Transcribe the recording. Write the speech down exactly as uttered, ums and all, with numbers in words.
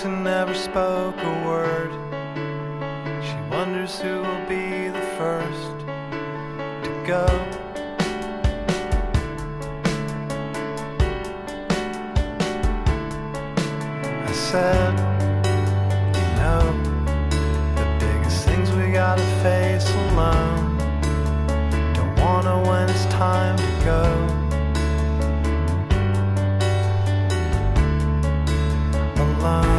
looked and never spoke a word. She wonders who will be the first to go. I said, you know, the biggest things we gotta face alone. Don't wanna when it's time to go. Alone.